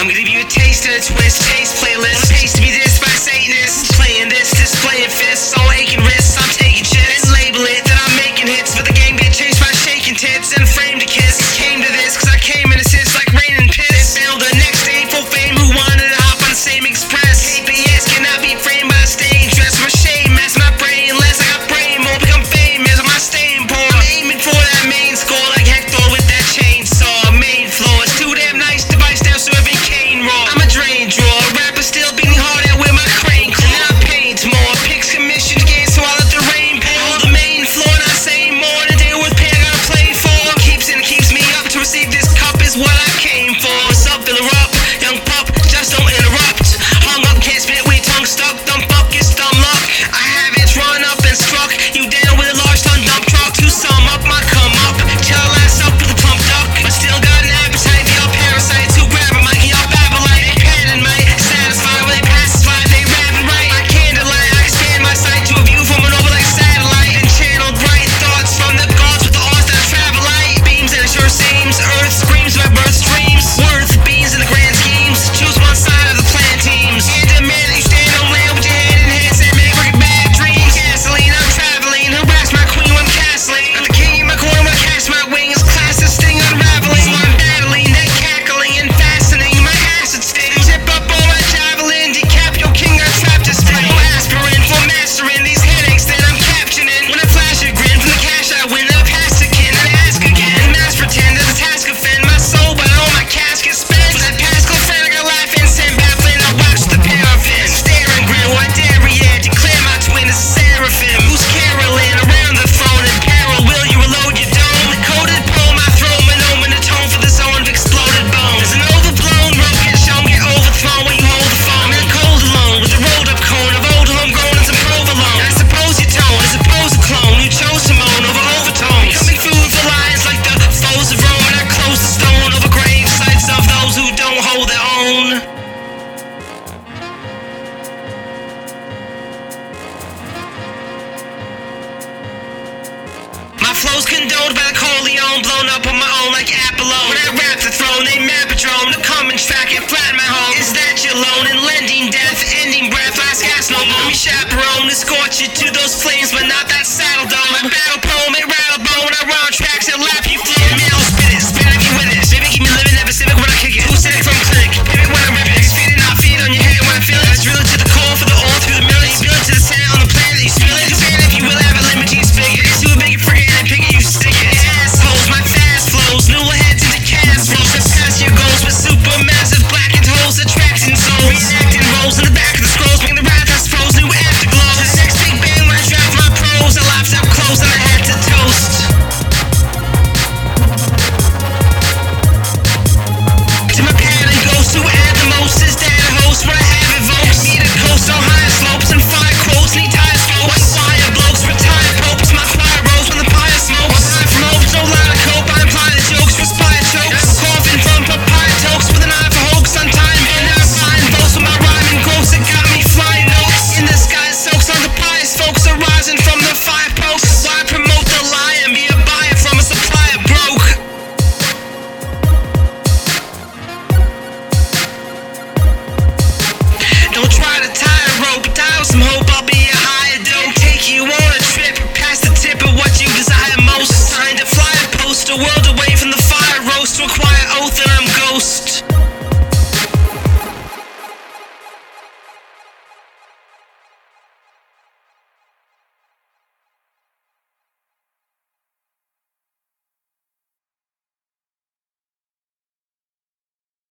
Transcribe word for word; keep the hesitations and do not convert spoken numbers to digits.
I'm gonna give you a taste of the twist, taste playlist. Taste to be this by Satanists. Playing this, displaying fists, all aching wrists. I'm taking shits. Label it that I'm making hits, but the game get chased by shaking tits and framed to kiss. Came to this cause I came in assist like rain and piss. Then found the next day full fame who wanted to hop on the same express. K P S cannot be framed by a stain dress. My shame, mess my brain less. I got brain more, become famous on my staying poor. I'm aiming for that main score like Hector with that chainsaw. Main floor, it's too damn nice device now serving cane raw. I'm a drain drawer, rapper still beating hard at with my crane claw. And I paint more, picks commissioned again so I let the rain pour. The main floor, not saying more than they worth paying, I gotta play for. Keeps and keeps me up to receive this cup is what I came for. What's up, filler up, young pup, just don't interrupt. Hung up, can't spit with your tongue stuck, dump up, get thumb luck. I have it run up and struck you down with a large ton dump truck. To sum up my come up, till I last up with a plump duck. But still got an appetite, y'all parasites who grab a mic, y'all babbling. They padding might satisfy when they pass by, they rapping right. My candlelight, I expand my sight to a view from an over like satellite. And channel bright thoughts from the gods with the arts that travel light. Beams and it sure seems, earth screams my birth streams. Worth beans in the grand schemes, choose one side of the plan teams. And demand that you stand on land with your head in hands and make wicked bad dreams. Gasoline, I'm traveling, harass my queen when I'm castling. I'm the king in my corner when I cast my wings, class this thing unraveling. So I'm battling, then cackling and fastening my acid sting. Tip up on my javelin, decap your king, I trapped a spring. No aspirin for mastering these headaches that I'm captioning. When I flash a grin from the cash I win, then I pass again and I ask again. Mass pretend that the task offend my soul, but I know my casket spent. For that Pascal friend I got life and send baffling, I watch the paraffin. Stare and grin while I dare yet declare my twin is seraphim. Who's caroling around the phone in peril? Will you reload your dome? Coded poem I throw my omen a tone for the zone of exploded bones. There's an overblown rocket show get overthrown when you hold the phone. I'm in a cold alone with a rolled up cone of old homegrown and some provolone. I suppose your tone is opposed to clone who chose Simone over overtones. Becoming food for lions like the foes of Rome, and I close the stone over grave sites of those who don't hold their own. My flow's condoned by the Corleone, blown up on my own like Apollon. When I rap the throne, they map a drone, the common track and flatten my home. Is that your loan and lending death, ending breath, last gas no more. Me chaperone to scorch you to those flames, but not that saddle dome. My battle poem, it rattle bone, I run tracks and lap you flow. Me, I'll spit it, spit it if you with it. Baby, keep me living, never civic when I kick it. Who's cynic from clinic? Pivot when I rip it. Feed it, not feed on your head when I feel it. I drill it to the core for the all through the million. Spill it to the sand on the planet, you spill it. Expand if you will have a limousine spigot. It's too big for it and pick it, you stick it. Assholes, my fast flows, new heads into cast flows. Surpass your goals with supermassive blackened holes, attracting souls. Reenacting roles in the back of the scrolls, bring the wrath, I suppose, new afterglow. The next big bang when I draft my pros, I laughed up close and I had to toast. To my pad and ghost, who add the most is that a host when I have evokes. Need a coast, so high.